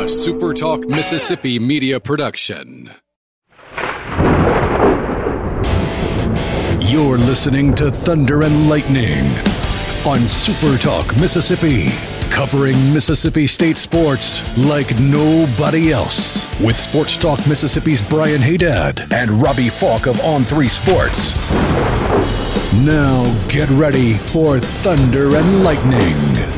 A SuperTalk Mississippi media production. You're listening to Thunder and Lightning on SuperTalk Mississippi, covering Mississippi State sports like nobody else. With Sports Talk Mississippi's Brian Haydad and Robbie Falk of On3 Sports. Now get ready for Thunder and Lightning.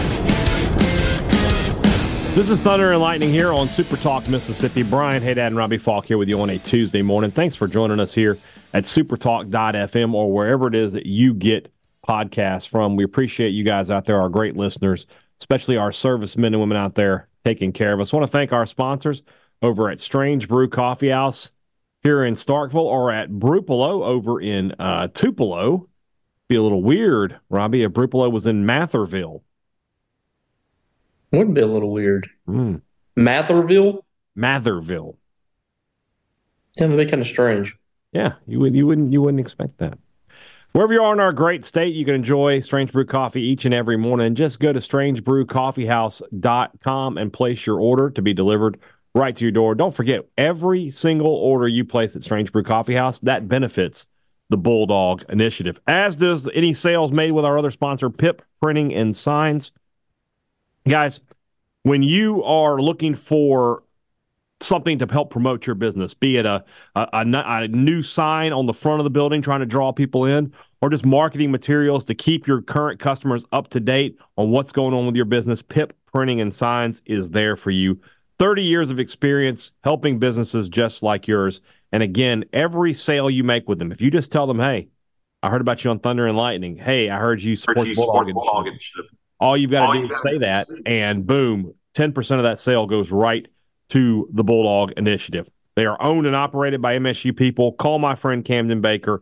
This is Thunder and Lightning here on Super Talk Mississippi. Brian Haydad and Robbie Falk here with you on a Tuesday morning. Thanks for joining us here at supertalk.fm or wherever it is that you get podcasts from. We appreciate you guys out there, our great listeners, especially our servicemen and women out there taking care of us. I want to thank our sponsors over at Strange Brew Coffee House here in Starkville or at Brupolo over in Tupelo. Be a little weird, Robbie, if Brupolo was in Matherville. Wouldn't be a little weird. Matherville? Matherville. Yeah, that'd be kind of strange. Yeah, you wouldn't expect that. Wherever you are in our great state, you can enjoy Strange Brew Coffee each and every morning. Just go to strangebrewcoffeehouse.com and place your order to be delivered right to your door. Don't forget, every single order you place at Strange Brew Coffee House, that benefits the Bulldog Initiative, as does any sales made with our other sponsor, Pip Printing and Signs. Guys, when you are looking for something to help promote your business, be it a new sign on the front of the building trying to draw people in, or just marketing materials to keep your current customers up to date on what's going on with your business, Pip Printing and Signs is there for you. 30 years of experience helping businesses just like yours. And again, every sale you make with them, if you just tell them, hey, I heard about you on Thunder and Lightning. Hey, I heard you support Bulldog Initiative. All you've got to do is say that, and boom, 10% of that sale goes right to the Bulldog Initiative. They are owned and operated by MSU people. Call my friend Camden Baker,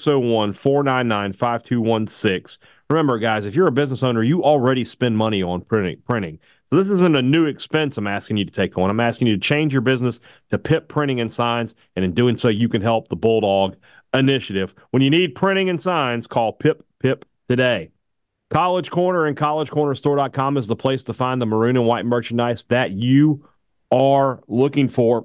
601-499-5216. Remember, guys, if you're a business owner, you already spend money on printing. So this isn't a new expense I'm asking you to take on. I'm asking you to change your business to Pip Printing and Signs, and in doing so, you can help the Bulldog Initiative. When you need printing and signs, call Pip today. College Corner and collegecornerstore.com is the place to find the maroon and white merchandise that you are looking for.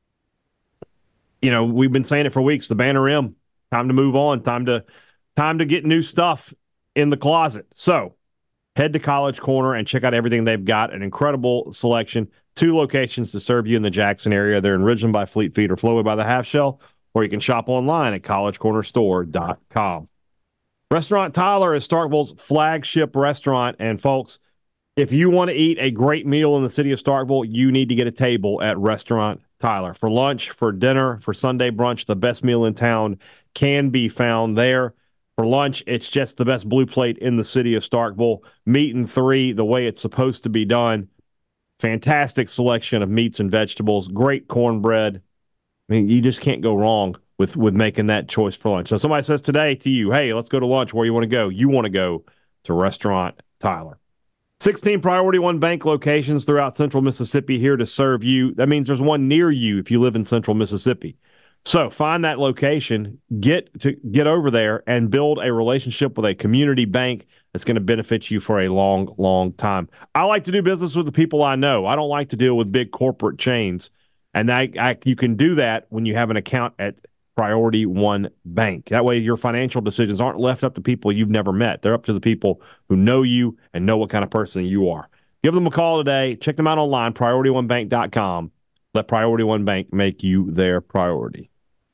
You know, we've been saying it for weeks, the Banner M, time to move on, time to get new stuff in the closet. So head to College Corner and check out everything they've got, an incredible selection, 2 locations to serve you in the Jackson area. They're in Ridgeland by Fleet Feet or Flowway by the Half Shell, or you can shop online at collegecornerstore.com. Restaurant Tyler is Starkville's flagship restaurant, and folks, if you want to eat a great meal in the city of Starkville, you need to get a table at Restaurant Tyler. For lunch, for dinner, for Sunday brunch, the best meal in town can be found there. For lunch, it's just the best blue plate in the city of Starkville. Meat and 3, the way it's supposed to be done. Fantastic selection of meats and vegetables. Great cornbread. I mean, you just can't go wrong with making that choice for lunch. So somebody says today to you, hey, let's go to lunch. Where you want to go? You want to go to Restaurant Tyler. 16 Priority One Bank locations throughout central Mississippi here to serve you. That means there's one near you if you live in central Mississippi. So find that location, get over there, and build a relationship with a community bank that's going to benefit you for a long, long time. I like to do business with the people I know. I don't like to deal with big corporate chains. And you can do that when you have an account at Priority One Bank. That way your financial decisions aren't left up to people you've never met. They're up to the people who know you and know what kind of person you are. Give them a call today. Check them out online, PriorityOneBank.com. Let Priority One Bank make you their priority.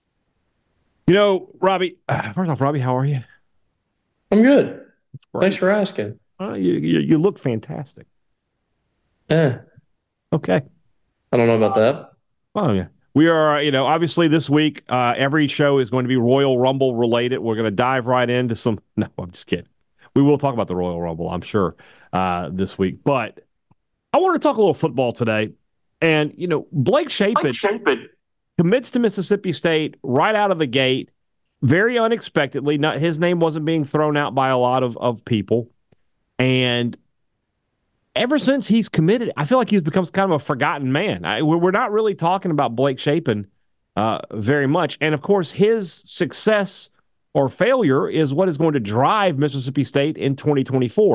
You know, Robbie, first off, Robbie, how are you? I'm good. Thanks for asking. You look fantastic. Yeah. Okay. I don't know about that. Oh, yeah. We are, obviously this week, every show is going to be Royal Rumble related. We're going to dive right into some. No, I'm just kidding. We will talk about the Royal Rumble, I'm sure, this week. But I want to talk a little football today. And, Blake Shapen commits to Mississippi State right out of the gate, very unexpectedly. His name wasn't being thrown out by a lot of people. And ever since he's committed, I feel like he's become kind of a forgotten man. We're not really talking about Blake Shapen very much. And, of course, his success or failure is what is going to drive Mississippi State in 2024.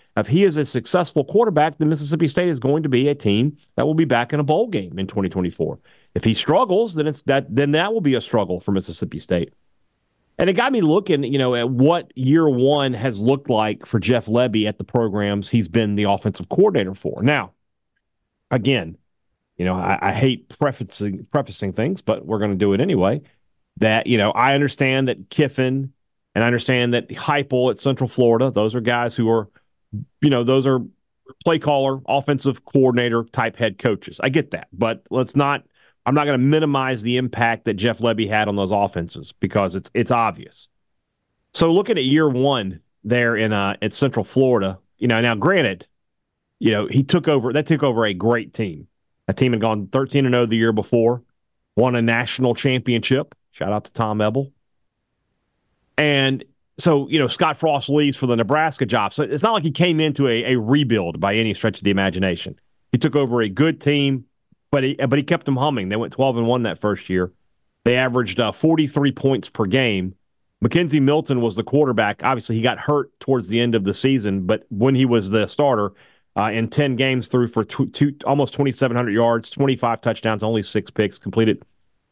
If he is a successful quarterback, then Mississippi State is going to be a team that will be back in a bowl game in 2024. If he struggles, then that will be a struggle for Mississippi State. And it got me looking, at what year one has looked like for Jeff Lebby at the programs he's been the offensive coordinator for. Now, again, I hate prefacing things, but we're going to do it anyway. That, I understand that Kiffin and I understand that Heupel at Central Florida, those are guys who are, those are play caller, offensive coordinator type head coaches. I get that, but I'm not going to minimize the impact that Jeff Lebby had on those offenses because it's obvious. So looking at year one there at Central Florida, now granted, he took over a great team. A team had gone 13-0 the year before, won a national championship. Shout out to Tom Ebel. And so, Scott Frost leaves for the Nebraska job. So it's not like he came into a rebuild by any stretch of the imagination. He took over a good team, but he kept them humming. They went 12-1 that first year. They averaged 43 points per game. Mackenzie Milton was the quarterback. Obviously, he got hurt towards the end of the season, but when he was the starter, in 10 games threw for almost 2,700 yards, 25 touchdowns, only 6 picks, completed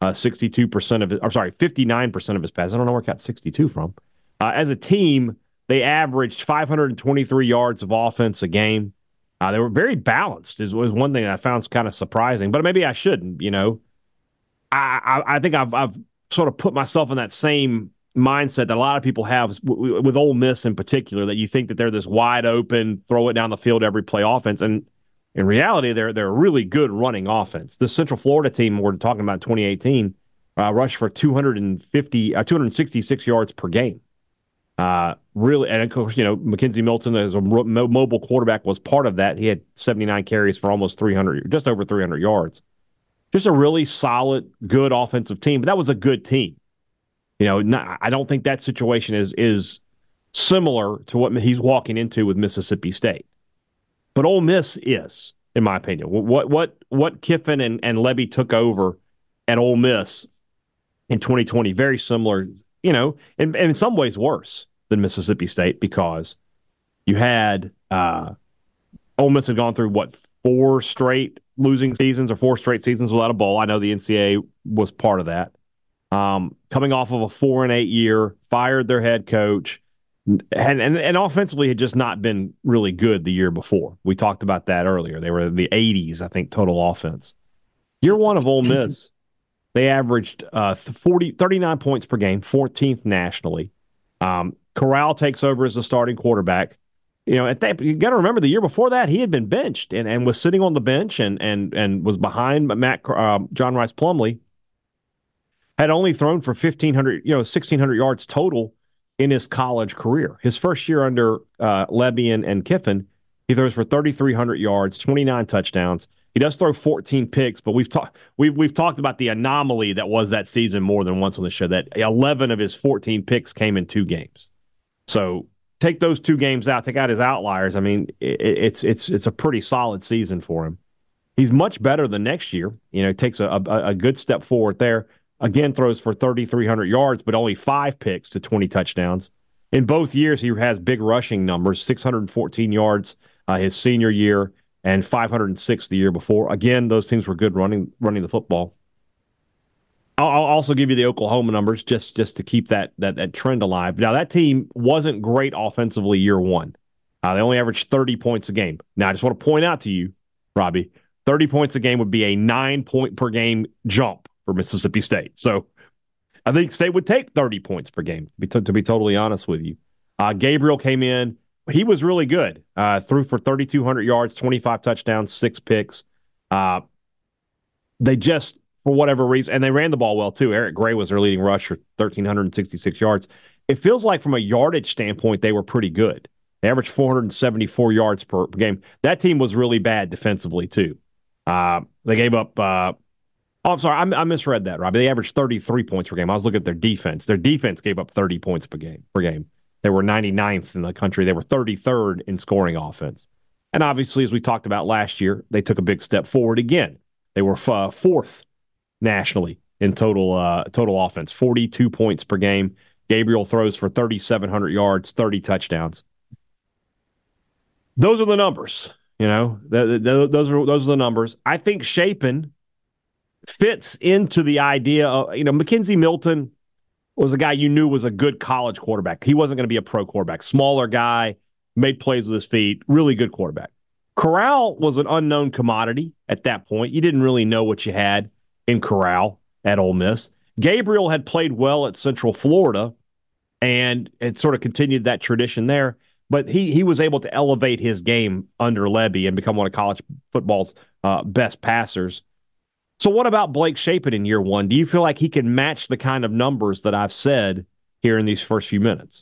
59% of his passes. I don't know where he got 62 from. As a team, they averaged 523 yards of offense a game. They were very balanced, is one thing that I found kind of surprising, but maybe I shouldn't, I think I've sort of put myself in that same mindset that a lot of people have with Ole Miss in particular, that you think that they're this wide open, throw it down the field every play offense. And in reality, they're a really good running offense. The Central Florida team we're talking about 2018 rushed for 266 yards per game. Really, and of course, Mackenzie Milton as a mobile quarterback was part of that. He had 79 carries for almost 300, just over 300 yards. Just a really solid, good offensive team. But that was a good team. I don't think that situation is similar to what he's walking into with Mississippi State. But Ole Miss is, in my opinion. What Kiffin and Lebby took over at Ole Miss in 2020, very similar, and in some ways worse than Mississippi State, because you had Ole Miss had gone through, 4 straight losing seasons or 4 straight seasons without a bowl. I know the NCAA was part of that. Coming off of a 4-8 year, fired their head coach, and offensively had just not been really good the year before. We talked about that earlier. They were in the 80s, I think, total offense. Year one of Ole Miss, they averaged 39 points per game, 14th nationally. Corral takes over as the starting quarterback. At that, you got to remember the year before that he had been benched and was sitting on the bench and was behind John Rice Plumlee. Had only thrown for 1,600 yards total in his college career. His first year under Lebby and Kiffin, he throws for 3,300 yards, 29 touchdowns. He does throw 14 picks, but we've talked about the anomaly that was that season more than once on the show. That 11 of his 14 picks came in 2 games. So take those 2 games out, take out his outliers. I mean, it's a pretty solid season for him. He's much better than next year. Takes a good step forward there. Again, throws for 3,300 yards, but only 5 picks to 20 touchdowns. In both years, he has big rushing numbers, 614 yards his senior year and 506 the year before. Again, those teams were good running the football. I'll also give you the Oklahoma numbers just to keep that trend alive. Now, that team wasn't great offensively year one. They only averaged 30 points a game. Now, I just want to point out to you, Robbie, 30 points a game would be a 9-point per game jump for Mississippi State. So I think State would take 30 points per game, to be totally honest with you. Gabriel came in. He was really good. Threw for 3,200 yards, 25 touchdowns, 6 picks. They just, for whatever reason, and they ran the ball well too. Eric Gray was their leading rusher, 1,366 yards. It feels like from a yardage standpoint, they were pretty good. They averaged 474 yards per game. That team was really bad defensively too. They gave up I'm sorry. I misread that, Robbie. They averaged 33 points per game. I was looking at their defense. Their defense gave up 30 points per game. They were 99th in the country. They were 33rd in scoring offense. And obviously, as we talked about last year, they took a big step forward again. They were 4th nationally in total offense, 42 points per game. Gabriel throws for 3,700 yards, 30 touchdowns. Those are the numbers. Those are the numbers. I think Shapen fits into the idea of, McKenzie Milton was a guy you knew was a good college quarterback. He wasn't going to be a pro quarterback. Smaller guy, made plays with his feet, really good quarterback. Corral was an unknown commodity at that point. You didn't really know what you had in Corral at Ole Miss. Gabriel had played well at Central Florida and had sort of continued that tradition there. But he was able to elevate his game under Lebby and become one of college football's best passers. So what about Blake Shapen in year one? Do you feel like he can match the kind of numbers that I've said here in these first few minutes?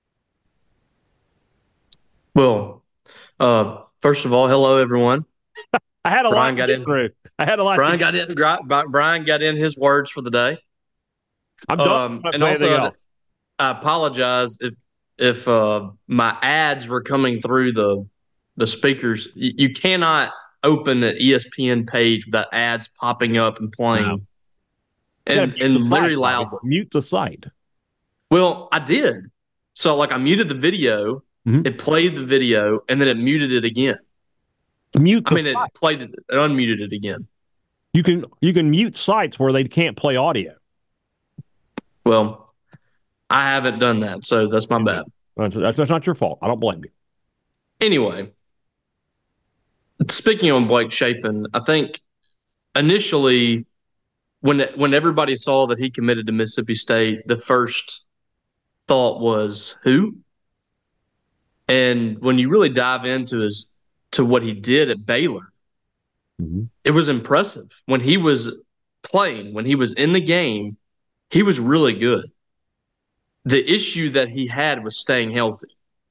Well, first of all, hello everyone. I had a lot to get through. Brian got in his words for the day. I'm done. And also, I apologize if my ads were coming through the speakers. You cannot open an ESPN page without ads popping up and playing, and very loud. Mute the site. Well, I did. So, I muted the video. Mm-hmm. It played the video, and then it muted it again. It played it and unmuted it again. You can mute sites where they can't play audio. Well, I haven't done that, so that's my bad. That's not your fault. I don't blame you. Anyway, speaking on Blake Shapen, I think initially when everybody saw that he committed to Mississippi State, the first thought was, who? And when you really dive into what he did at Baylor, mm-hmm. It was impressive. When he was playing, when he was in the game, he was really good. The issue that he had was staying healthy.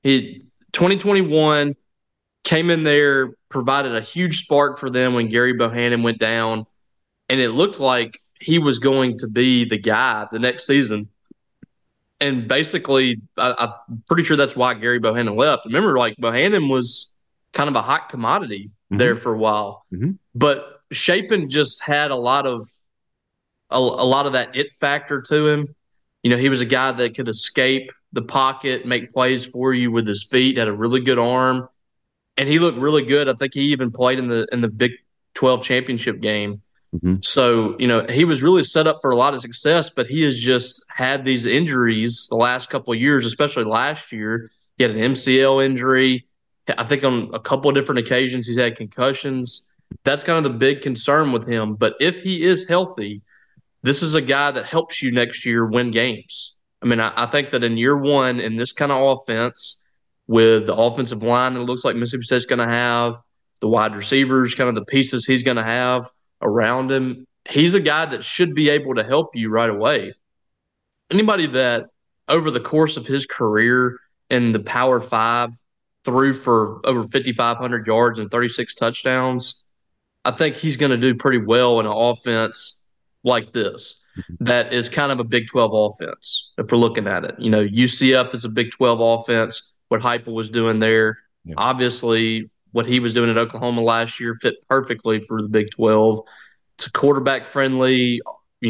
2021 came in there, provided a huge spark for them when Gary Bohannon went down, and it looked like he was going to be the guy the next season. And basically, I'm pretty sure that's why Gary Bohannon left. Remember, Bohannon was kind of a hot commodity mm-hmm. there for a while. Mm-hmm. But Shapen just had a lot of that it factor to him. He was a guy that could escape the pocket, make plays for you with his feet, had a really good arm, and he looked really good. I think he even played in the Big 12 championship game. Mm-hmm. So, he was really set up for a lot of success, but he has just had these injuries the last couple of years, especially last year. He had an MCL injury. I think on a couple of different occasions he's had concussions. That's kind of the big concern with him. But if he is healthy, this is a guy that helps you next year win games. I think that in year one, in this kind of offense, with the offensive line that it looks like Mississippi State's going to have, the wide receivers, kind of the pieces he's going to have around him, he's a guy that should be able to help you right away. Anybody that over the course of his career in the Power Five threw for over 5,500 yards and 36 touchdowns, I think he's going to do pretty well in an offense like this that is kind of a Big 12 offense if we're looking at it. UCF is a Big 12 offense, what Heupel was doing there. Yeah. Obviously, what he was doing at Oklahoma last year fit perfectly for the Big 12. It's a quarterback-friendly,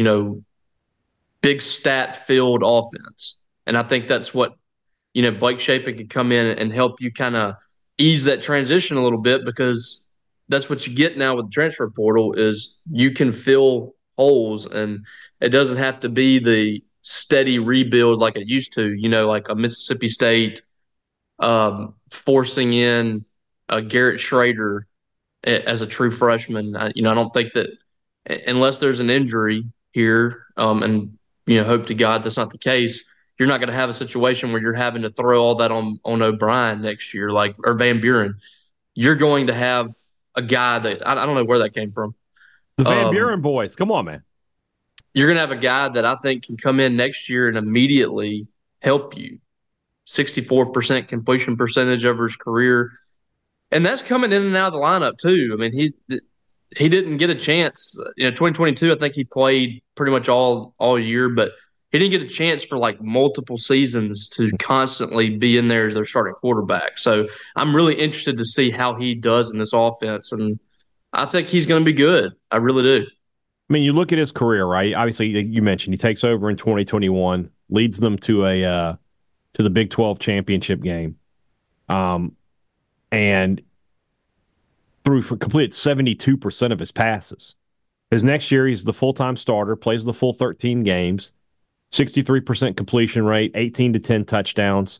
big stat-filled offense. And I think that's what, Blake Shapen could come in and help you kind of ease that transition a little bit, because that's what you get now with the transfer portal is you can fill holes, and it doesn't have to be the steady rebuild like it used to, like a Mississippi State forcing in Garrett Schrader as a true freshman. I don't think that unless there's an injury here, and hope to God that's not the case, you're not going to have a situation where you're having to throw all that on O'Brien next year, or Van Buren. You're going to have a guy that I don't know where that came from. The Van Buren boys, come on, man. You're going to have a guy that I think can come in next year and immediately help you. 64% completion percentage over his career. And that's coming in and out of the lineup too. He didn't get a chance. 2022, I think he played pretty much all year, but he didn't get a chance for multiple seasons to constantly be in there as their starting quarterback. So I'm really interested to see how he does in this offense, and I think he's going to be good. I really do. You look at his career, right? Obviously, you mentioned he takes over in 2021, leads them to the Big 12 championship game. and completed 72% of his passes. His next year, he's the full-time starter, plays the full 13 games, 63% completion rate, 18 to 10 touchdowns.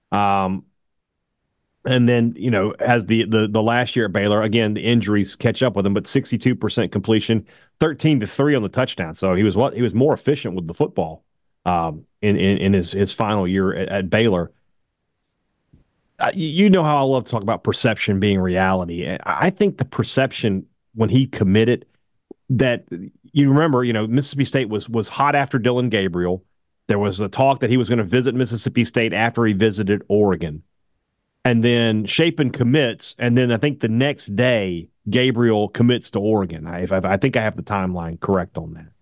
And then, as the last year at Baylor, again, the injuries catch up with him, but 62% completion, 13 to 3 on the touchdown. So he was more efficient with the football in his final year at Baylor. You know how I love to talk about perception being reality. I think the perception when he committed that, you remember, Mississippi State was hot after Dillon Gabriel. There was a talk that he was going to visit Mississippi State after he visited Oregon. And then Shapen commits, and then I think the next day Gabriel commits to Oregon. I think I have the timeline correct on that.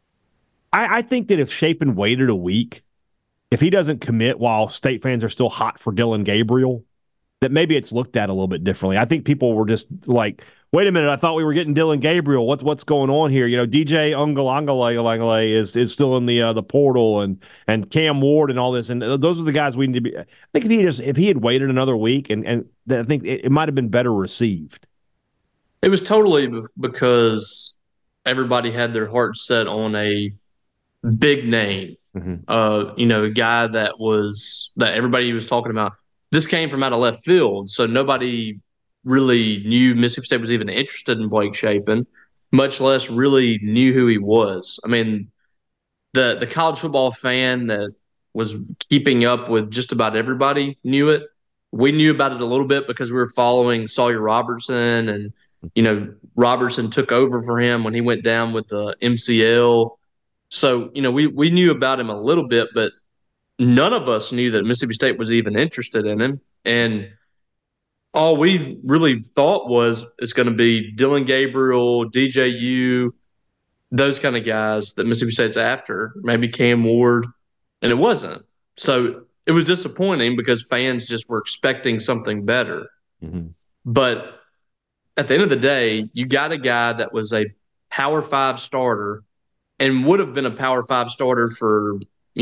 I think that if Shapen waited a week, if he doesn't commit while State fans are still hot for Dillon Gabriel, that maybe it's looked at a little bit differently. I think people were just like, wait a minute, I thought we were getting Dillon Gabriel. What's going on here? DJ Uiagalelei is still in the portal, and Cam Ward and all this, and those are the guys we need to be. I think if he had waited another week, and I think it might have been better received. It was totally because everybody had their heart set on a big name, a guy that everybody was talking about. This came from out of left field, so nobody really knew Mississippi State was even interested in Blake Shapen, much less really knew who he was. I mean, the college football fan that was keeping up with just about everybody knew it. We knew about it a little bit because we were following Sawyer Robertson, and Robertson took over for him when he went down with the MCL. So, we knew about him a little bit, but none of us knew that Mississippi State was even interested in him. And all we really thought was it's going to be Dillon Gabriel, DJU, those kind of guys that Mississippi State's after, maybe Cam Ward, and it wasn't. So it was disappointing because fans just were expecting something better. Mm-hmm. But at the end of the day, you got a guy that was a Power 5 starter and would have been a Power 5 starter for,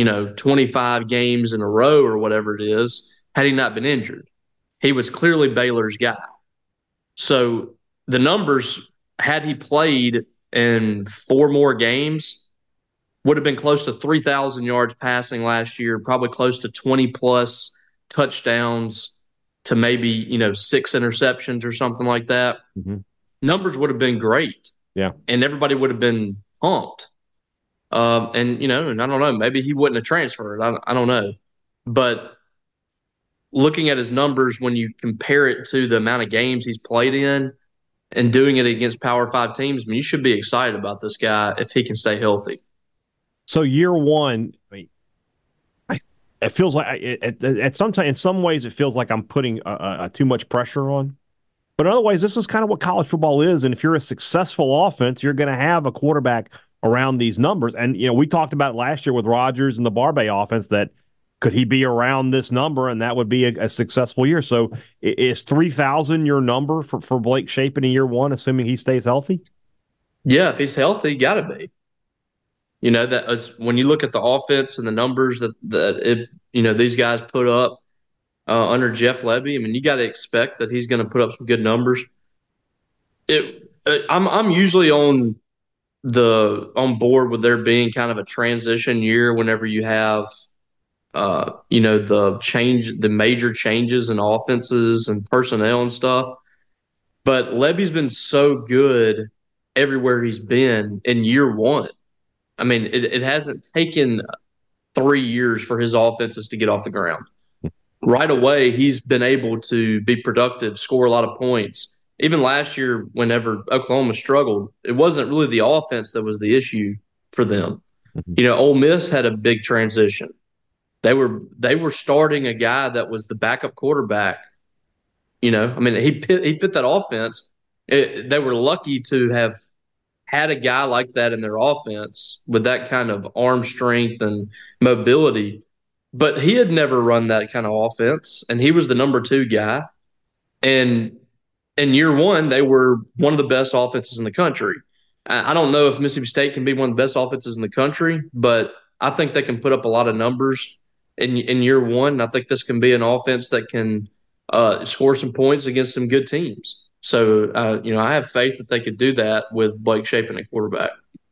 25 games in a row or whatever it is, had he not been injured. He was clearly Baylor's guy. So the numbers, had he played in 4 more games, would have been close to 3,000 yards passing last year, probably close to 20-plus touchdowns to maybe, 6 interceptions or something like that. Mm-hmm. Numbers would have been great. Yeah. And everybody would have been pumped. And I don't know, maybe he wouldn't have transferred. I don't know. But looking at his numbers, when you compare it to the amount of games he's played in and doing it against Power 5 teams, you should be excited about this guy if he can stay healthy. So year one, it feels like in some ways it feels like I'm putting too much pressure on. But in other ways, this is kind of what college football is. And if you're a successful offense, you're going to have a quarterback around these numbers. And, we talked about last year with Rodgers and the Barbay offense that could he be around this number and that would be a successful year. So is 3,000 your number for Blake Shapen in year one, assuming he stays healthy? Yeah, if he's healthy, got to be. That when you look at the offense and the numbers that these guys put up under Jeff Lebby, you got to expect that he's going to put up some good numbers. I'm usually on board with there being kind of a transition year whenever you have the major changes in offenses and personnel and stuff. But Lebby's been so good everywhere he's been in year one. It hasn't taken 3 years for his offenses to get off the ground. Right away, he's been able to be productive, score a lot of points. Even last year, whenever Oklahoma struggled, it wasn't really the offense that was the issue for them. Ole Miss had a big transition. They were starting a guy that was the backup quarterback. He fit that offense. They were lucky to have had a guy like that in their offense with that kind of arm strength and mobility. But he had never run that kind of offense, and he was the number 2 guy. And in year one, they were one of the best offenses in the country. I don't know if Mississippi State can be one of the best offenses in the country, but I think they can put up a lot of numbers in year one. I think this can be an offense that can score some points against some good teams. So, I have faith that they could do that with Blake Shapen at quarterback.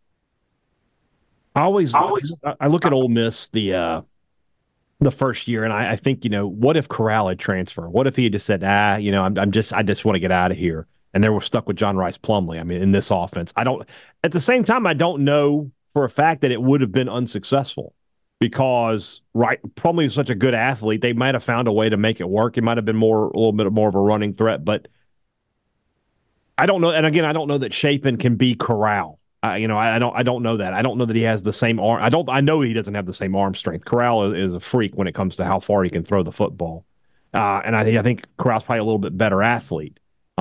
I look at Ole Miss the first year, and I think, what if Corral had transferred? What if he had just said, I just want to get out of here, and they were stuck with John Rice Plumlee? I mean, in this offense, at the same time, I don't know for a fact that it would have been unsuccessful because Plumlee is such a good athlete. They might have found a way to make it work. It might have been a little bit more of a running threat, but I don't know. And again, I don't know that Shapen can be Corral. I don't know that. I don't know that he has the same arm. I know he doesn't have the same arm strength. Corral is a freak when it comes to how far he can throw the football. And I think Corral's probably a little bit better athlete.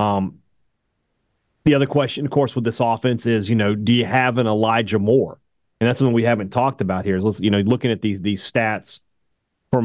The other question, of course, with this offense is, do you have an Elijah Moore? And that's something we haven't talked about here. Is looking at these stats from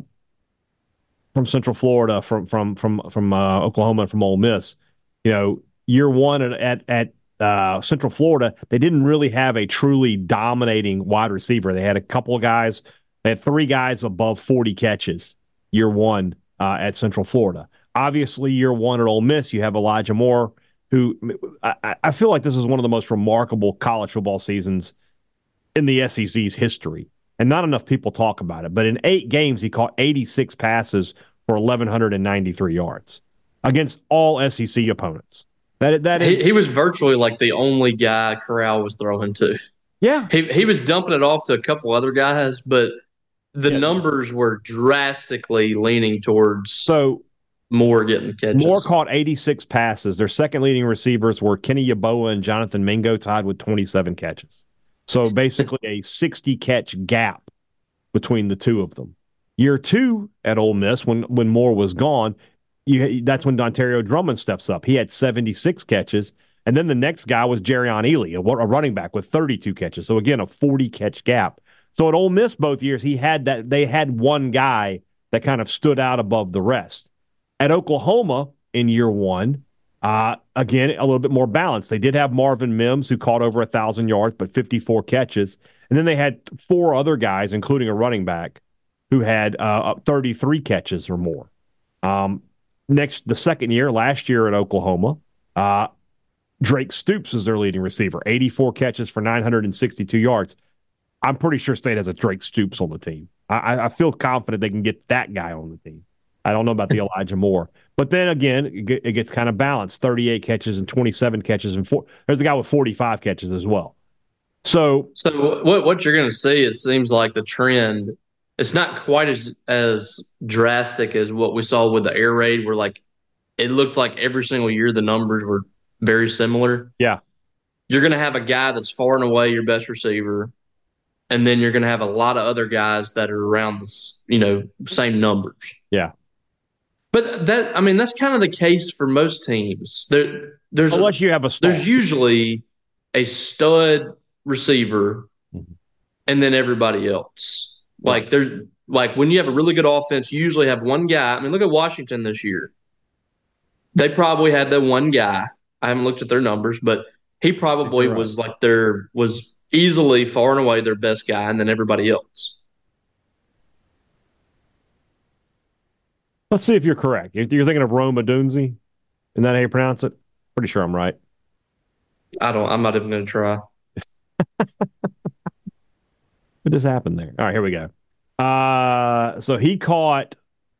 Central Florida, from Oklahoma, and from Ole Miss. Year one at Central Florida, they didn't really have a truly dominating wide receiver. They had a couple of guys. They had 3 guys above 40 catches year one at Central Florida. Obviously, year one at Ole Miss, you have Elijah Moore, who I feel like this is one of the most remarkable college football seasons in the SEC's history. And not enough people talk about it. But in 8 games, he caught 86 passes for 1,193 yards against all SEC opponents. He was virtually like the only guy Corral was throwing to. Yeah. He was dumping it off to a couple other guys, but the numbers were drastically leaning towards Moore getting catches. Moore caught 86 passes. Their second leading receivers were Kenny Yeboah and Jonathan Mingo, tied with 27 catches. So basically a 60-catch gap between the two of them. Year 2 at Ole Miss, when Moore was gone, that's when Dontario Drummond steps up. He had 76 catches. And then the next guy was Jerrion Ealy, a running back with 32 catches. So again, a 40-catch gap. So at Ole Miss both years, they had one guy that kind of stood out above the rest. At Oklahoma in year 1, again, a little bit more balanced. They did have Marvin Mims, who caught over 1,000 yards, but 54 catches. And then they had 4 other guys, including a running back, who had 33 catches or more. The second year, last year at Oklahoma, Drake Stoops is their leading receiver, 84 catches for 962 yards. I'm pretty sure State has a Drake Stoops on the team. I feel confident they can get that guy on the team. I don't know about the Elijah Moore. But then again, it gets kind of balanced, 38 catches and 27 catches. There's a guy with 45 catches as well. So what you're going to see, it seems like the trend, it's not quite as drastic as what we saw with the air raid, where it looked like every single year the numbers were very similar. Yeah. You're going to have a guy that's far and away your best receiver, and then you're going to have a lot of other guys that are around the same numbers. Yeah. But that's kind of the case for most teams. Unless you have a star. There's usually a stud receiver, and then everybody else. When you have a really good offense, you usually have one guy. I mean, look at Washington this year. They probably had that one guy. I haven't looked at their numbers, but he probably was easily far and away their best guy, and then everybody else. Let's see if you're correct. You're thinking of Rome Odunze? Isn't that how you pronounce it? Pretty sure I'm right. I'm not even going to try. What just happened there? All right, here we go. So he caught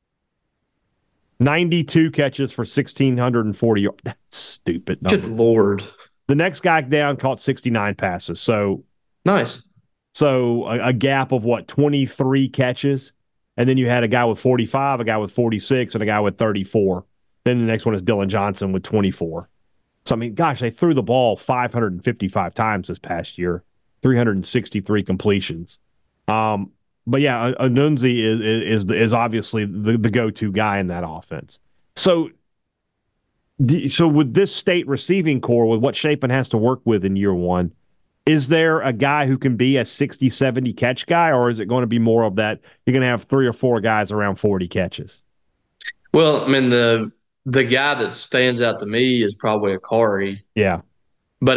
92 catches for 1,640 yards. That's stupid number. Good Lord. The next guy down caught 69 passes. So nice. So a gap of 23 catches. And then you had a guy with 45, a guy with 46, and a guy with 34. Then the next one is Dylan Johnson with 24. So, I mean, gosh, they threw the ball 555 times this past year, 363 completions. But yeah, Odunze is obviously the go-to guy in that offense. So with this State receiving core, with what Shapen has to work with in year 1, is there a guy who can be a 60, 70 catch guy, or is it going to be more of that you're going to have 3 or 4 guys around 40 catches? Well, I mean, the guy that stands out to me is probably Akari. Yeah. But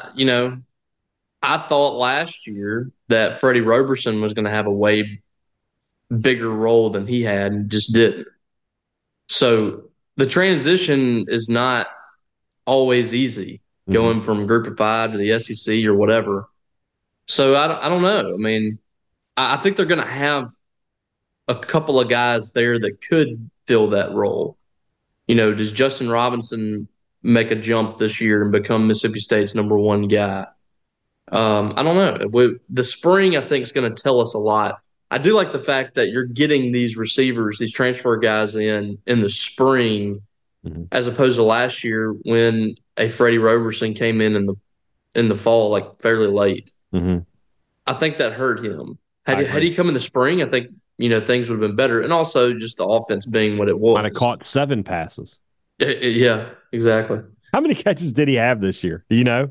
I thought last year that Freddie Roberson was going to have a way bigger role than he had and just didn't. So the transition is not always easy going from Group of Five to the SEC or whatever. So I don't know. I mean, I think they're going to have a couple of guys there that could fill that role. Does Justin Robinson make a jump this year and become Mississippi State's number one guy? I don't know. The spring, I think, is going to tell us a lot. I do like the fact that you're getting these receivers, these transfer guys in the spring, as opposed to last year when a Freddie Roberson came in the fall, like fairly late. I think that hurt him. Had he come in the spring, I think things would have been better, and also just the offense being what it was. Might have caught 7 passes. Yeah, exactly. How many catches did he have this year? Do you know?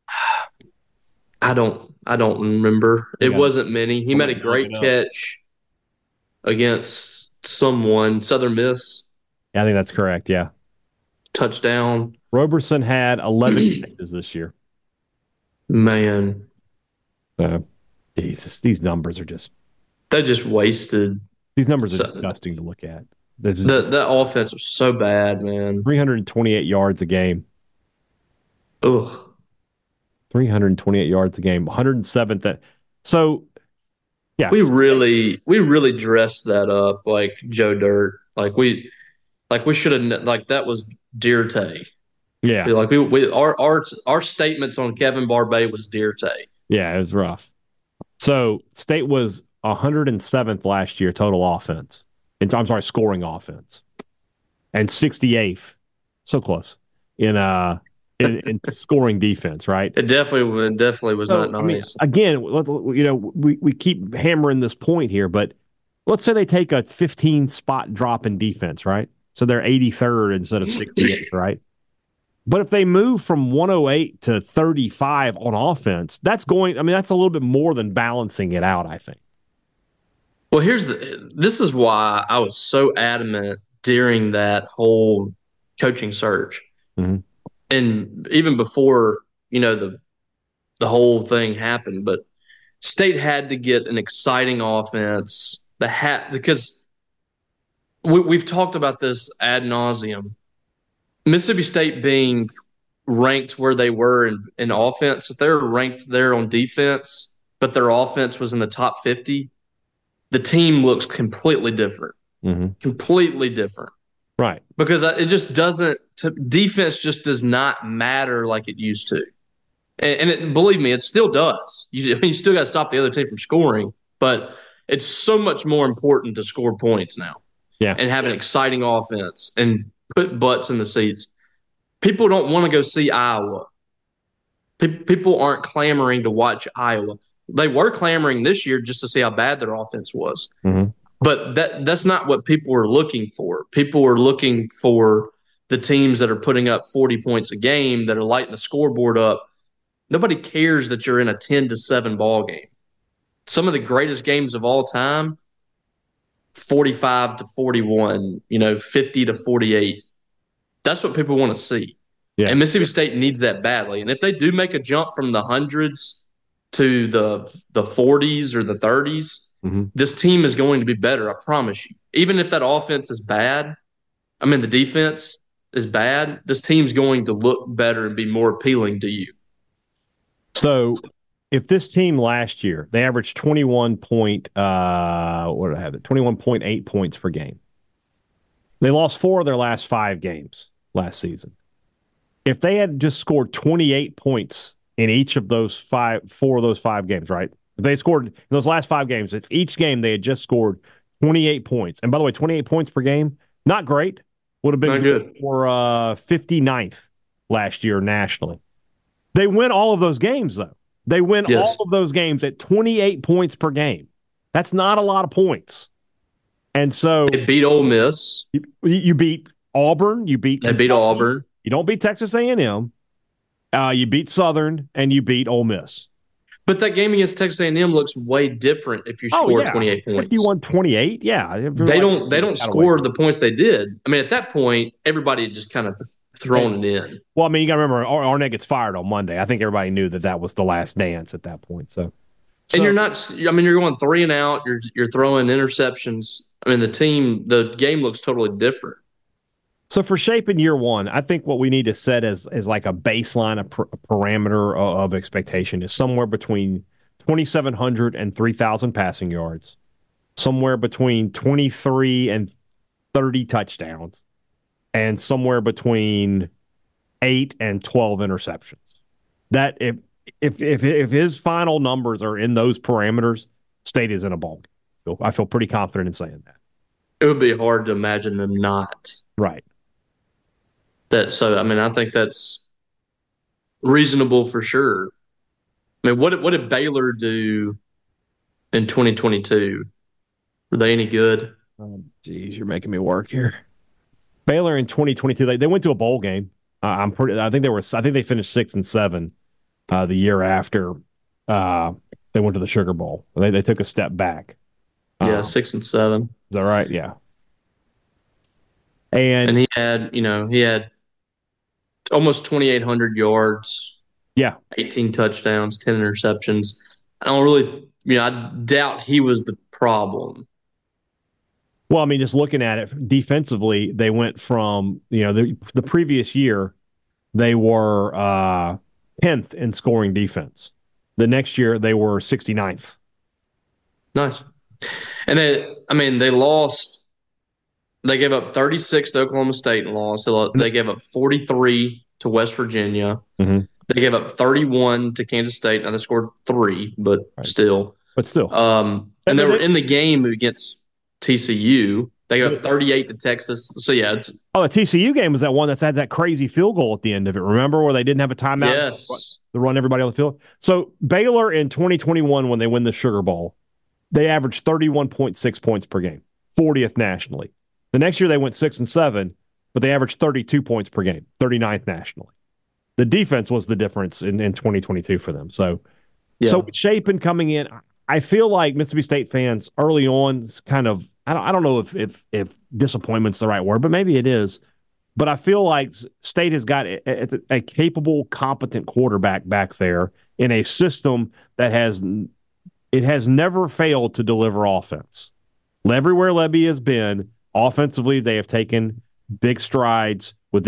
I don't remember. It wasn't many. He made a great catch against someone, Southern Miss. Yeah, I think that's correct. Yeah. Touchdown. Roberson had 11 catches this year. Man. Jesus, these numbers are just. They just wasted. These numbers are disgusting to look at. The offense was so bad, man. 328 yards a game. Ugh. 328 yards a game. 107th. So, yeah. We really dressed that up like Joe Dirt. Like we should have, like that was Dirte. Yeah. Like our statements on Kevin Barbay was Dirte. Yeah, it was rough. So State was 107th last year total offense. I'm sorry, scoring offense, and 68th. So close in scoring defense, right? It definitely was not nice. I mean, again, we keep hammering this point here, but let's say they take a 15 spot drop in defense, right? So they're 83rd instead of 68th, right? But if they move from 108 to 35 on offense, that's a little bit more than balancing it out, I think. Well, this is why I was so adamant during that whole coaching search. And even before, the whole thing happened, but State had to get an exciting offense because we've talked about this ad nauseum. Mississippi State being ranked where they were in offense, if they were ranked there on defense, but their offense was in the top 50, the team looks completely different. Completely different. Right. Because it just defense just does not matter like it used to. And believe me, it still does. You still got to stop the other team from scoring, but it's so much more important to score points now. Yeah. And have an exciting offense and put butts in the seats. People don't want to go see Iowa. People aren't clamoring to watch Iowa. They were clamoring this year just to see how bad their offense was. But that's not what people were looking for. People were looking for the teams that are putting up 40 points a game, that are lighting the scoreboard up. Nobody cares that you're in a 10-7 ball game. Some of the greatest games of all time, 45-41, 50-48. That's what people want to see. Yeah. And Mississippi State needs that badly. And if they do make a jump from the hundreds to the 40s or the 30s, this team is going to be better, I promise you. Even if that offense is bad, the defense is bad, this team's going to look better and be more appealing to you. So if this team last year, they averaged 21.8 points per game. They lost 4 of their last 5 games last season. If they had just scored 28 points in each of those 4 of those 5 games, right? If they scored in those last 5 games, if each game they had just scored 28 points, and by the way, 28 points per game, not great, would have been good for 59th last year nationally. They win all of those games, though. They win all of those games at 28 points per game. That's not a lot of points. And so they beat Ole Miss. You beat Auburn. They beat Auburn. You don't beat Texas A&M. You beat Southern, and you beat Ole Miss. But that game against Texas A&M looks way different if you score 28 points. 51-28, yeah. They don't score the points they did. At that point, everybody just kind of thrown it in. Well, you got to remember, Arnett gets fired on Monday. I think everybody knew that was the last dance at that point. So and you're not. You're going 3 and out. You're throwing interceptions. The game looks totally different. So for shape in year one, I think what we need to set as like a baseline, a parameter of expectation is somewhere between 2,700 and 3,000 passing yards, somewhere between 23 and 30 touchdowns, and somewhere between 8 and 12 interceptions. That if his final numbers are in those parameters, State is in a bowl game. I feel pretty confident in saying that. It would be hard to imagine them not. Right. I think that's reasonable for sure. I mean, what did Baylor do in 2022? Were they any good? Geez, you're making me work here. Baylor in 2022, they went to a bowl game. I think they finished 6 and 7 the year after they went to the Sugar Bowl. They took a step back. Yeah, 6 and 7. Is that right? Yeah. And he had almost 2,800 yards. Yeah. 18 touchdowns, 10 interceptions. I doubt he was the problem. Well, I mean, just looking at it defensively, they went from, the previous year, they were 10th in scoring defense. The next year, they were 69th. Nice. And they lost. They gave up 36 to Oklahoma State and lost. They gave up 43 to West Virginia. Mm-hmm. They gave up 31 to Kansas State. Now they scored 3, but still. And they were in the game against TCU. They got 38 to Texas. So, yeah. The TCU game was that one that's had that crazy field goal at the end of it. Remember where they didn't have a timeout? Yes. To run everybody on the field? So, Baylor in 2021, when they win the Sugar Bowl, they averaged 31.6 points per game, 40th nationally. The next year, they went 6 and 7, but they averaged 32 points per game, 39th nationally. The defense was the difference in 2022 for them. So Shapen coming in, I feel like Mississippi State fans early on kind of, I don't know if disappointment's the right word, but maybe it is. But I feel like State has got a capable, competent quarterback back there in a system that has never failed to deliver offense. Everywhere Lebby has been, offensively, they have taken big strides. With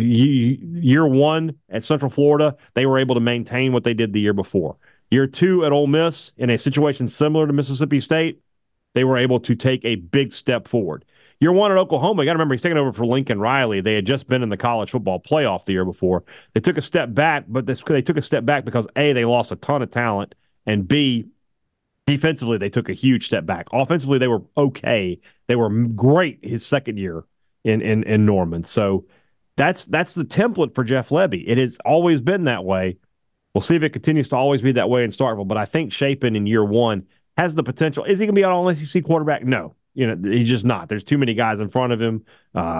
year one at Central Florida, they were able to maintain what they did the year before. Year two at Ole Miss, in a situation similar to Mississippi State, they were able to take a big step forward. Year one at Oklahoma, you got to remember, he's taking over for Lincoln Riley. They had just been in the college football playoff the year before. They took a step back, but they took a step back because, A, they lost a ton of talent, and B, defensively, they took a huge step back. Offensively, they were okay. They were great his second year in Norman. So that's the template for Jeff Lebby. It has always been that way. We'll see if it continues to always be that way in Starkville. But I think Shapen in year one has the potential. Is he going to be an all-SEC quarterback? No. He's just not. There's too many guys in front of him.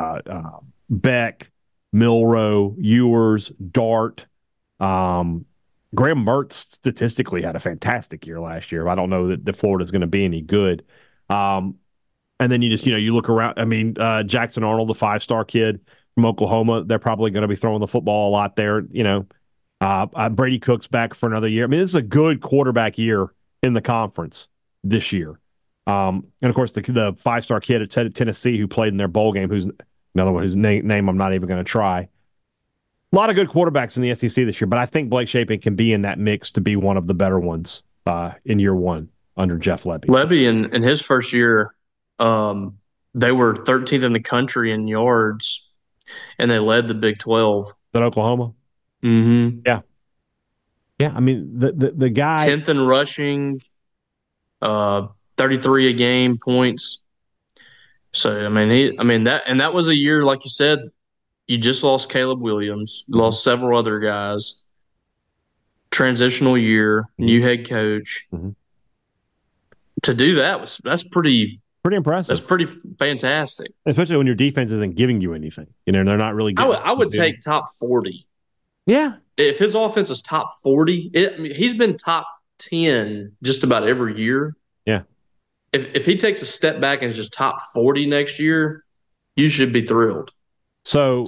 Beck, Milroe, Ewers, Dart. Graham Mertz statistically had a fantastic year last year. I don't know that Florida's going to be any good. And then you look around. I mean, Jackson Arnold, the 5-star kid from Oklahoma, they're probably going to be throwing the football a lot there. Brady Cook's back for another year. I mean, this is a good quarterback year in the conference this year. And of course, the 5-star kid at Tennessee who played in their bowl game, who's another one whose name I'm not even going to try. A lot of good quarterbacks in the SEC this year, but I think Blake Shapen can be in that mix to be one of the better ones in year one under Jeff Lebby. Lebby in his first year, they were 13th in the country in yards, and they led the Big 12. At Oklahoma? Mm-hmm. Yeah. Yeah, I mean, the guy... 10th in rushing, 33 a game points. So, that was a year, like you said, you just lost Caleb Williams, lost several other guys. Transitional year, new head coach. Mm-hmm. To do that's pretty impressive. That's pretty fantastic, especially when your defense isn't giving you anything. They're not really. I would take top 40. Yeah, if his offense is top 40, he's been top 10 just about every year. Yeah. If he takes a step back and is just top 40 next year, you should be thrilled. So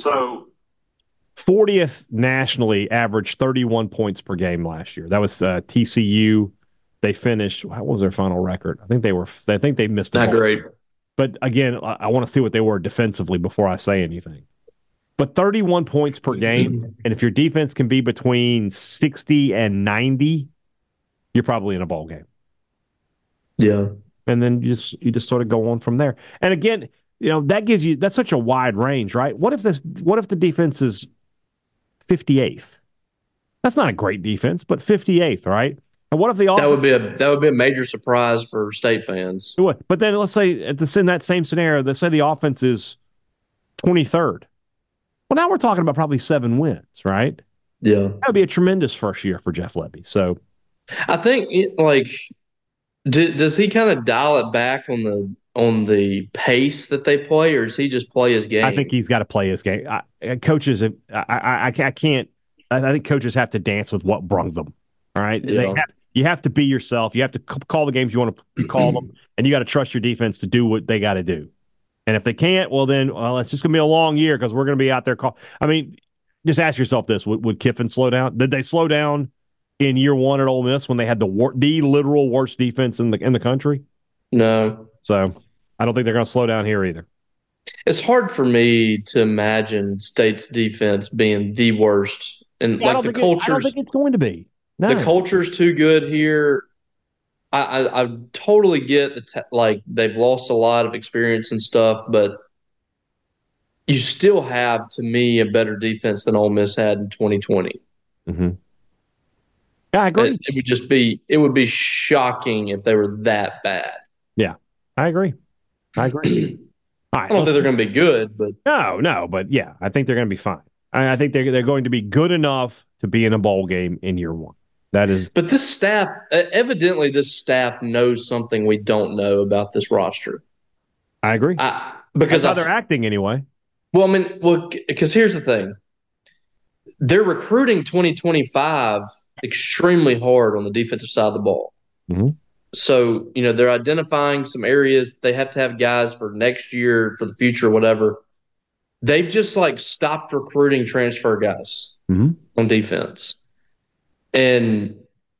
40th nationally, averaged 31 points per game last year. That was TCU. They finished. What was their final record? I think they missed. Not great. But again, I want to see what they were defensively before I say anything. But 31 points per game, and if your defense can be between 60 and 90, you're probably in a ball game. Yeah. And then you just sort of go on from there. And again, that's such a wide range, right? What if the defense is 58th? That's not a great defense, but 58th, right? And what if the offense, that would be a major surprise for State fans. But then let's say in that same scenario, let's say the offense is 23rd. Well, now we're talking about probably 7 wins, right? Yeah. That would be a tremendous first year for Jeff Lebby. So I think does he kind of dial it back on the pace that they play, or does he just play his game? I think he's got to play his game. Coaches, I can't. I think coaches have to dance with what brung them. All right, Yeah. You have to be yourself. You have to call the games you want to call them, and you got to trust your defense to do what they got to do. And if they can't, it's just going to be a long year because we're going to be out there. Just ask yourself this: Would Kiffin slow down? Did they slow down in year one at Ole Miss when they had the literal worst defense in the country? No. So I don't think they're going to slow down here either. It's hard for me to imagine State's defense being the worst, and the culture. I don't think it's going to be. No. The culture's too good here. I totally get they've lost a lot of experience and stuff, but you still have, to me, a better defense than Ole Miss had in 2020. Mm-hmm. Yeah, I agree. It would be shocking if they were that bad. Yeah, I agree. All right, I don't think they're going to be good, but no, but yeah, I think they're going to be fine. I think they're going to be good enough to be in a bowl game in year one. But this staff, evidently, knows something we don't know about this roster. I agree. Because that's how they're acting anyway. Well, because here's the thing. They're recruiting 2025 extremely hard on the defensive side of the ball. Mm-hmm. So, they're identifying some areas they have to have guys for next year, for the future, whatever. They've just stopped recruiting transfer guys on defense. And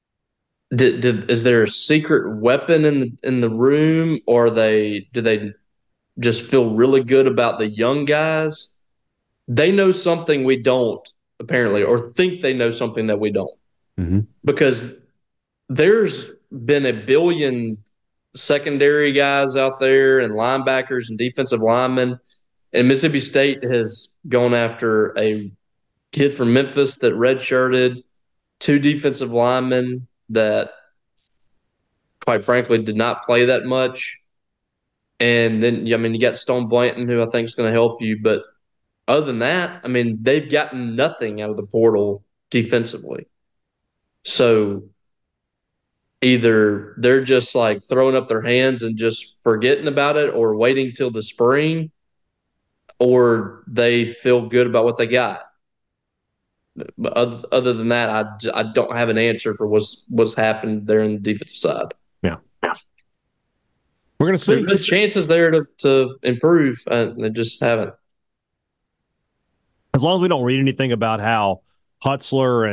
is there a secret weapon in the room, or do they just feel really good about the young guys? They know something we don't, apparently, or think they know something that we don't. Mm-hmm. Because there's been a billion secondary guys out there and linebackers and defensive linemen, and Mississippi State has gone after a kid from Memphis that redshirted, 2 defensive linemen that, quite frankly, did not play that much. And then, you got Stone Blanton, who I think is going to help you. But other than that, they've gotten nothing out of the portal defensively. So either they're just throwing up their hands and just forgetting about it, or waiting till the spring, or they feel good about what they got. But other than that, I don't have an answer for what's happened there in the defensive side. Yeah. We're going to see. There's chances there to improve, and they just haven't. As long as we don't read anything about how Hutzler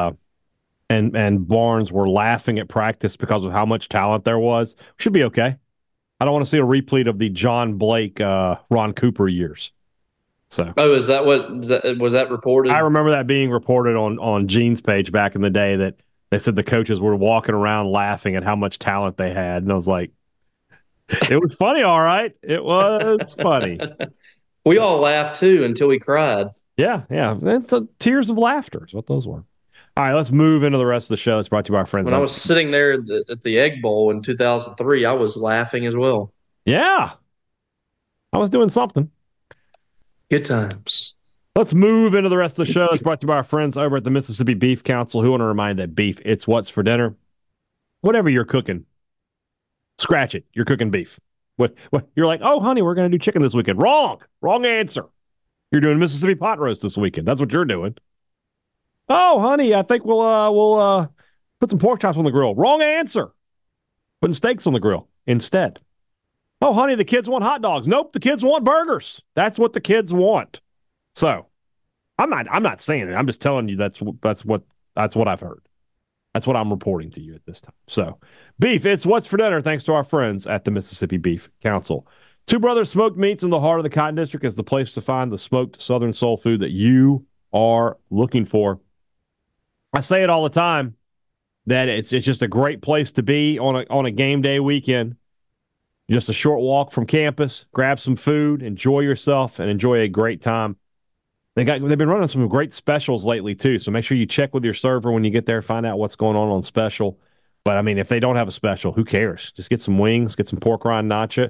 and Barnes were laughing at practice because of how much talent there was, we should be okay. I don't want to see a repeat of the John Blake, Ron Cooper years. So, was that reported? I remember that being reported on Gene's page back in the day, that they said the coaches were walking around laughing at how much talent they had, and I was like, it was funny, all right. It was funny. We all laughed too until we cried. Yeah. It's tears of laughter is what those were. All right, let's move into the rest of the show. It's brought to you by our friends. When I was sitting there at the Egg Bowl in 2003, I was laughing as well. Yeah, I was doing something. Good times. Let's move into the rest of the show. It's brought to you by our friends over at the Mississippi Beef Council, who want to remind that beef, it's what's for dinner. Whatever you're cooking, scratch it. You're cooking beef. What? You're like, oh, honey, we're going to do chicken this weekend. Wrong answer. You're doing Mississippi pot roast this weekend. That's what you're doing. Oh, honey, I think we'll put some pork chops on the grill. Wrong answer. Putting steaks on the grill instead. Oh, honey, the kids want hot dogs. Nope, the kids want burgers. That's what the kids want. So, I'm not saying it. I'm just telling you that's what I've heard. That's what I'm reporting to you at this time. So, beef, it's what's for dinner, thanks to our friends at the Mississippi Beef Council. Two Brothers Smoked Meats in the heart of the Cotton District is the place to find the smoked Southern soul food that you are looking for. I say it all the time that it's just a great place to be on a game day weekend. Just a short walk from campus, grab some food, enjoy yourself, and enjoy a great time. They've been running some great specials lately too, so make sure you check with your server when you get there, find out what's going on special. But I mean, if they don't have a special, who cares? Just get some wings, get some pork rind nachos,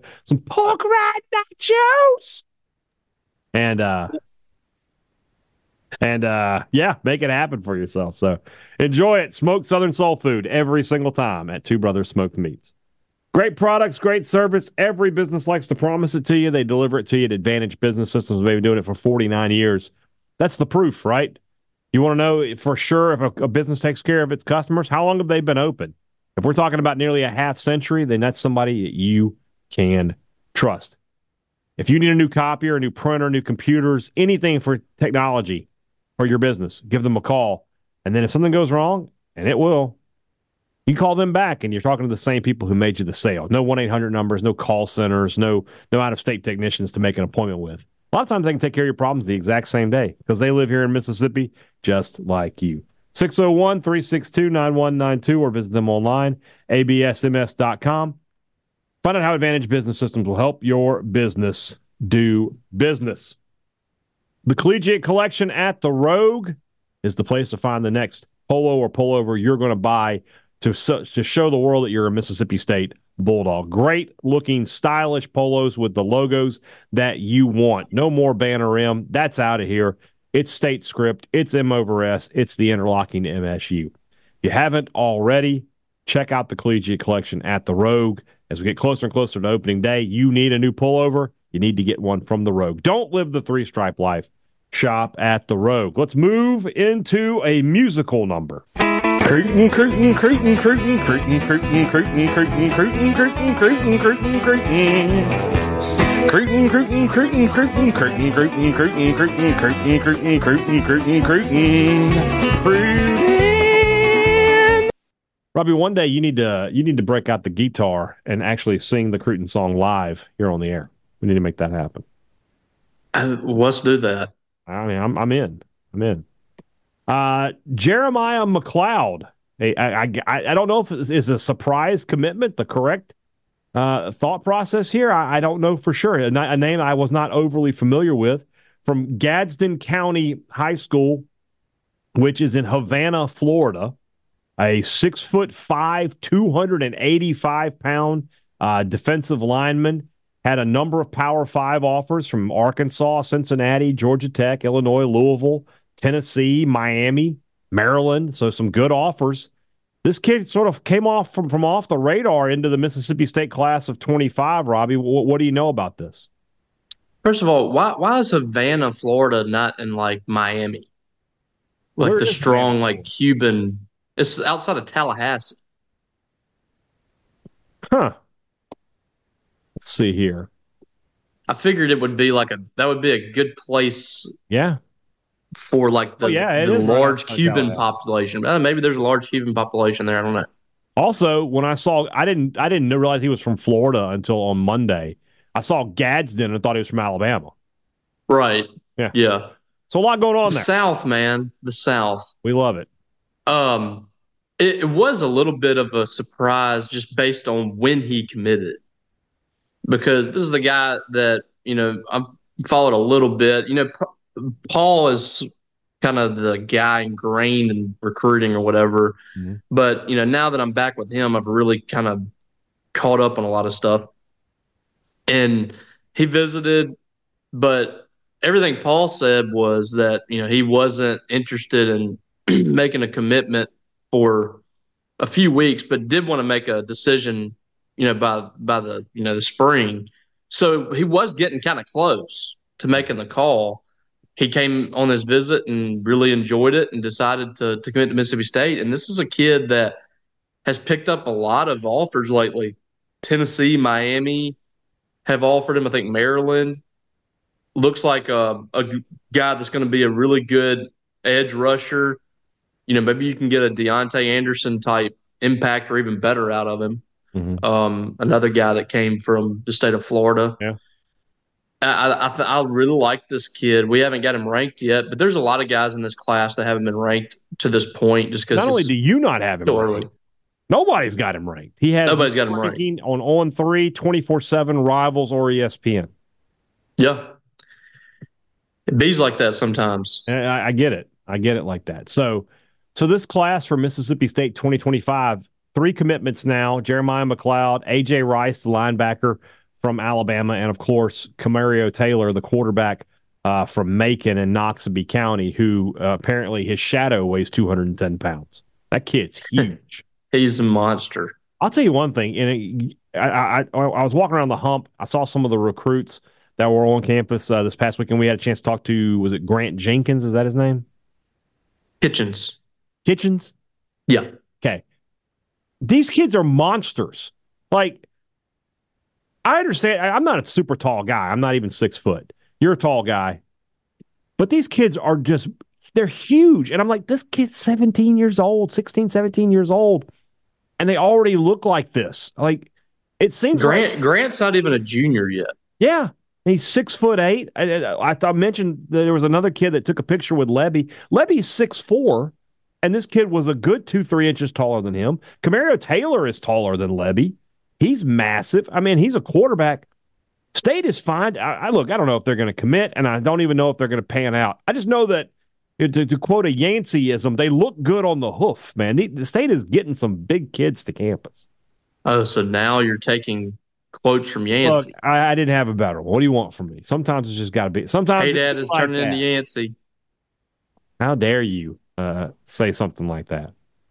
and yeah, make it happen for yourself. So enjoy it. Smoked Southern soul food every single time at Two Brothers Smoked Meats. Great products, great service. Every business likes to promise it to you. They deliver it to you at Advantage Business Systems. They've been doing it for 49 years. That's the proof, right? You want to know for sure if a business takes care of its customers? How long have they been open? If we're talking about nearly a half century, then that's somebody that you can trust. If you need a new copier, a new printer, new computers, anything for technology for your business, give them a call. And then if something goes wrong, and it will, you call them back, and you're talking to the same people who made you the sale. No 1-800 numbers, no call centers, no out-of-state technicians to make an appointment with. A lot of times they can take care of your problems the exact same day because they live here in Mississippi just like you. 601-362-9192 or visit them online, absms.com. Find out how Advantage Business Systems will help your business do business. The Collegiate Collection at the Rogue is the place to find the next polo or pullover you're going to buy to show the world that you're a Mississippi State Bulldog. Great looking, stylish polos with the logos that you want. No more banner M. That's out of here. It's state script. It's M over S. It's the interlocking MSU. If you haven't already, check out the Collegiate Collection at the Rogue. As we get closer and closer to opening day, you need a new pullover. You need to get one from the Rogue. Don't live the three-stripe life. Shop at the Rogue. Let's move into a musical number. Curtain, curtain, curtain, curtain, curtain, curtain, curtain, curtain, curtain, curtain, curtain, curtain, curtain. Curtain, curtain, curtain, curtain, curtain, curtain, curtain, curtain, curtain, curtain, curtain, curtain, curtain. Robbie, one day you need to break out the guitar and actually sing the Cruton song live here on the air. We need to make that happen. Let's do that. I mean, I'm in. Jeremiah McLeod. Hey, I don't know if it is a surprise commitment the correct thought process here. I don't know for sure. A name I was not overly familiar with, from Gadsden County High School, which is in Havana, Florida. A 6'5", 285-pound defensive lineman. Had a number of Power 5 offers from Arkansas, Cincinnati, Georgia Tech, Illinois, Louisville, Tennessee, Miami, Maryland. So some good offers. This kid sort of came off from off the radar into the Mississippi State class of 25, Robbie. What do you know about this? First of all, why is Havana, Florida not in like Miami? Like Where the is strong, Havana? like Cuban. It's outside of Tallahassee. Huh. Let's see here. I figured it would be that would be a good place Yeah. for like the it is right large outside Cuban Tallahassee. population. Maybe there's a large Cuban population there. I don't know. Also, when I didn't realize he was from Florida until on Monday. I saw Gadsden and thought he was from Alabama. Right. Yeah. Yeah. So a lot going on The there. South, man. The South. We love it. It was a little bit of a surprise just based on when he committed. Because this is the guy that, I've followed a little bit. Paul is kind of the guy ingrained in recruiting or whatever. Mm-hmm. But, now that I'm back with him, I've really kind of caught up on a lot of stuff. And he visited, but everything Paul said was that, he wasn't interested in making a commitment for a few weeks, but did want to make a decision, by the, the spring. So he was getting kind of close to making the call. He came on this visit and really enjoyed it and decided to commit to Mississippi State. And this is a kid that has picked up a lot of offers lately. Tennessee, Miami have offered him. I think Maryland looks like a guy that's going to be a really good edge rusher. Maybe you can get a Deontay Anderson type impact or even better out of him. Mm-hmm. Another guy that came from the state of Florida. Yeah. I really like this kid. We haven't got him ranked yet, but there's a lot of guys in this class that haven't been ranked to this point just because not only do you not have him still ranked, early. Nobody's got him ranked. He has Nobody's got him ranked on On3, 24/7, Rivals, or ESPN. Yeah. It bees like that sometimes. And I get it. I get it like that. So this class for Mississippi State 2025, 3 commitments now: Jeremiah McLeod, A.J. Rice, the linebacker from Alabama, and of course Camario Taylor, the quarterback from Macon and Noxubee County, who apparently his shadow weighs 210 pounds. That kid's huge. He's a monster. I'll tell you one thing. I was walking around the hump. I saw some of the recruits that were on campus this past weekend. We had a chance to talk to, was it Grant Jenkins? Is that his name? Kitchens. Yeah. Okay. These kids are monsters. Like, I understand. I'm not a super tall guy. I'm not even 6 foot. You're a tall guy. But these kids are just, they're huge. And I'm like, this kid's 17 years old, 16, 17 years old. And they already look like this. Like, it seems Grant's not even a junior yet. Yeah. He's 6'8". I mentioned there was another kid that took a picture with Lebby. Lebby's 6'4", and this kid was a good 2-3 inches taller than him. Camario Taylor is taller than Lebby. He's massive. I mean, he's a quarterback. State is fine. I don't know if they're going to commit, and I don't even know if they're going to pan out. I just know that, to quote a Yanceyism, they look good on the hoof, man. The State is getting some big kids to campus. Oh, so now you're taking quotes from Yancey. Look, I didn't have a better one. What do you want from me? Sometimes it's just got to be. Sometimes Hey, Dad is turning into Yancey. How dare you say something like that?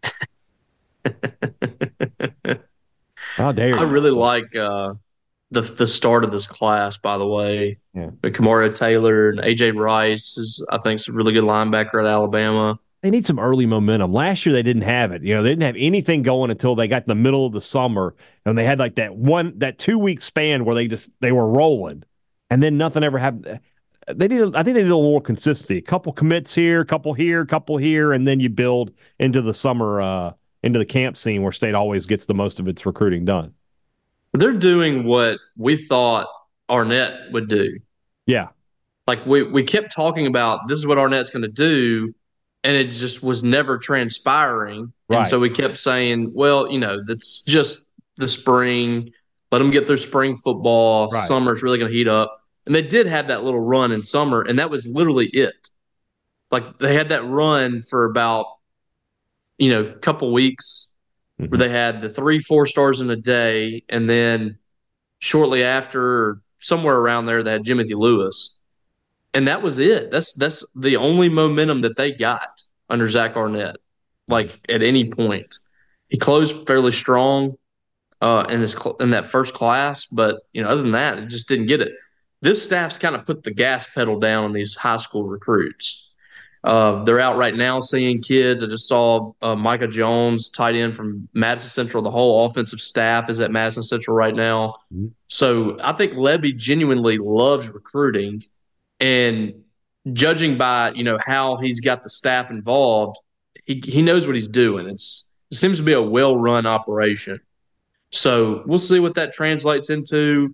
How dare you? I really like the start of this class, by the way. Yeah. Camario Taylor and A.J. Rice I think, is a really good linebacker at Alabama. They need some early momentum. Last year they didn't have it. They didn't have anything going until they got in the middle of the summer, and they had like that 2-week span where they were rolling, and then nothing ever happened. I think they need a little more consistency. A couple commits here, a couple here, and then you build into the summer, into the camp scene where State always gets the most of its recruiting done. They're doing what we thought Arnett would do. Yeah. Like we kept talking about, this is what Arnett's going to do, and it just was never transpiring. Right. And so we kept saying, well, that's just the spring. Let them get their spring football. Right. Summer's really going to heat up. And they did have that little run in summer, and that was literally it. Like, they had that run for about, a couple weeks where they had the 3-4 stars in a day, and then shortly after, somewhere around there, they had Jimothy Lewis. And that was it. That's the only momentum that they got under Zach Arnett, like, at any point. He closed fairly strong in that first class, but, other than that, it just didn't get it. This staff's kind of put the gas pedal down on these high school recruits. They're out right now seeing kids. I just saw Micah Jones, tight end from Madison Central. The whole offensive staff is at Madison Central right now. Mm-hmm. So I think Lebby genuinely loves recruiting. And judging by, how he's got the staff involved, he knows what he's doing. It seems to be a well-run operation. So we'll see what that translates into.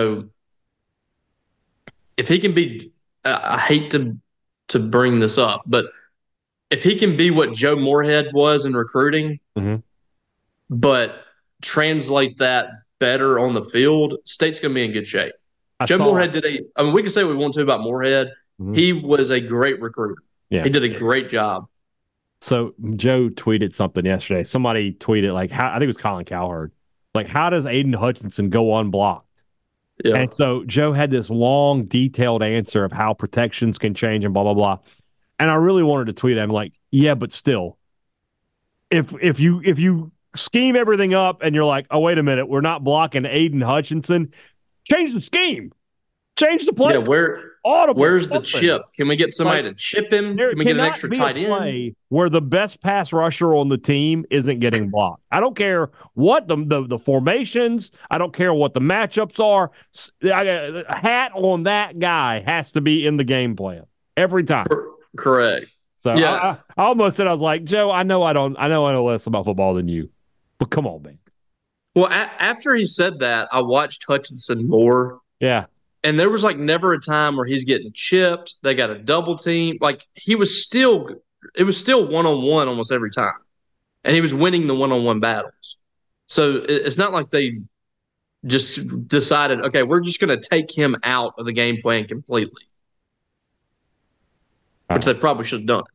If he can be I hate to bring this up, but if he can be what Joe Moorhead was in recruiting, mm-hmm. but translate that better on the field, State's going to be in good shape. Joe Moorhead we can say what we want to about Moorhead. Mm-hmm. He was a great recruiter. Yeah. He did a great job. So Joe tweeted something yesterday. Somebody tweeted, I think it was Colin Cowherd, how does Aiden Hutchinson go unblocked? Yeah. And so Joe had this long, detailed answer of how protections can change and blah, blah, blah. And I really wanted to tweet at him yeah, but still, if you scheme everything up and you're like, oh, wait a minute, we're not blocking Aiden Hutchinson, change the scheme. Change the play. Yeah, where's the chip? Can we get somebody to chip him? Can we get an extra tight end? Where the best pass rusher on the team isn't getting blocked. I don't care what the formations. I don't care what the matchups are. A hat on that guy has to be in the game plan every time. Correct. So yeah. I almost said, I was like, Joe, I know I know less about football than you, but come on, man. Well, after he said that, I watched Hutchinson more. Yeah. And there was like never a time where he's getting chipped. They got a double team. Like it was still one-on-one almost every time. And he was winning the one-on-one battles. So it's not like they just decided, okay, we're just going to take him out of the game plan completely, which they probably should have done.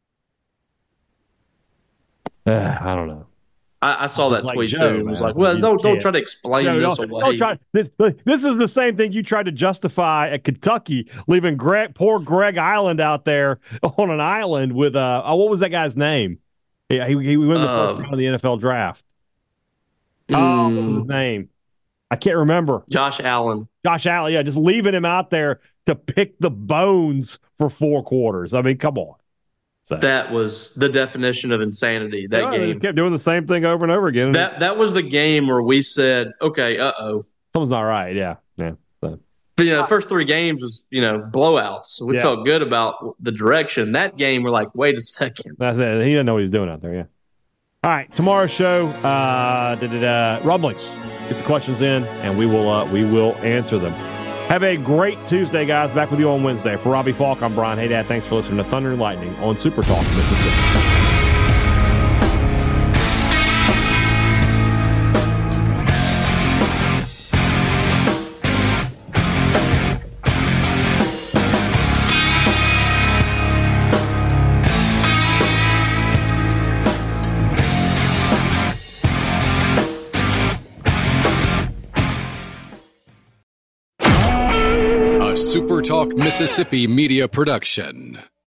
I don't know. I saw that tweet Joe, too. It was like, well, don't try to explain this away. This is the same thing you tried to justify at Kentucky, leaving poor Greg Island out there on an island with what was that guy's name? Yeah, he won the first round of the NFL draft. What was his name? I can't remember. Josh Allen. Yeah, just leaving him out there to pick the bones for 4 quarters. I mean, come on. So. That was the definition of insanity. That game. They kept doing the same thing over and over again. That was the game where we said, okay, something's not right. Yeah. So. But, the first 3 games was, blowouts. We felt good about the direction. That game, we're like, wait a second. That's it. He didn't know what he was doing out there, yeah. All right, tomorrow's show, rumblings. Get the questions in, and we will answer them. Have a great Tuesday, guys. Back with you on Wednesday. For Robbie Falk, I'm Brian Haydad. Thanks for listening to Thunder and Lightning on Super Talk Mississippi. Super Talk Mississippi Media Production.